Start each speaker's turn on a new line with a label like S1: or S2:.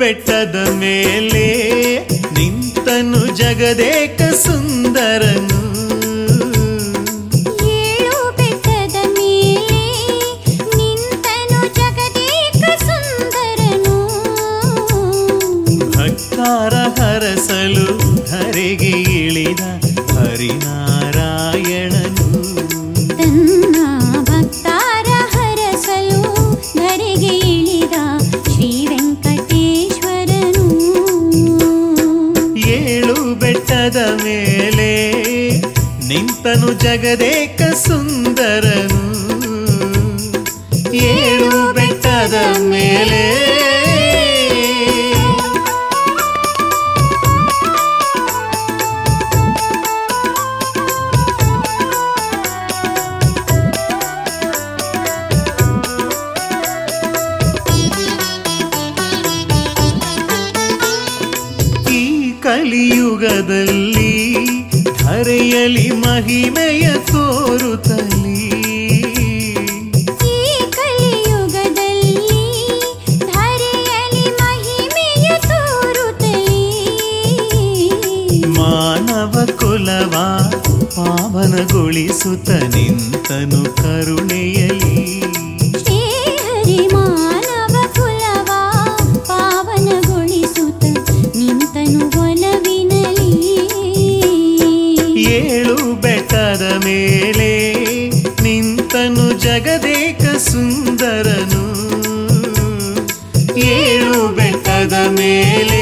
S1: ಬೆಟ್ಟದ ಮೇಲೆ ನಿಂತನು ಜಗದೇಕ ಸುಂದರನು.
S2: ಏಳು ಬೆಟ್ಟದ ಮೇಲೆ ನಿಂತನು ಜಗದೇಕ ಸುಂದರನು.
S1: ಭಕ್ತರ ಹರಸಲು ಧರೆಗೆ ಇಳಿದ ಹರಿನಾರಾಯಣನು.
S2: ತನ್ನ ಭಕ್ತರ ಹರಸಲು ಧರೆಗೆ ಇಳಿದ ಶ್ರೀ ವೆಂಕಟೇಶ್ವರನು.
S1: ಏಳು ಬೆಟ್ಟದ ಮೇಲೆ ನಿಂತನು ಜಗದೇಕ ಸುಂದರನು. ಏಳು ಬೆಟ್ಟದ ಮೇಲೆ ಕಲಿಯುಗದಲ್ಲಿ ಧರೆಯಲಿ ಮಹಿಮೆಯ ತೋರುತ್ತಲಿ.
S2: ಈ ಕಲಿಯುಗದಲ್ಲಿ ಧರೆಯಲಿ ಮಹಿಮೆಯ ತೋರುತ್ತಲಿ.
S1: ಮಾನವ ಕುಲವ ಪಾವನಗೊಳಿಸುತ್ತ ನಿಂತನು ಕರುಣೆಯಲಿ.
S2: ಶ್ರೀ ಹರಿ ಮಾನವ ಕುಲವ ಪಾವನಗೊಳಿಸುತ್ತ ನಿಂತನು ಒಲವಿನಲಿ.
S1: ಏಳು ಬೆಟ್ಟದ ಮೇಲೆ ನಿಂತನು ಜಗದೇಕ ಸುಂದರನು. ಏಳು ಬೆಟ್ಟದ ಮೇಲೆ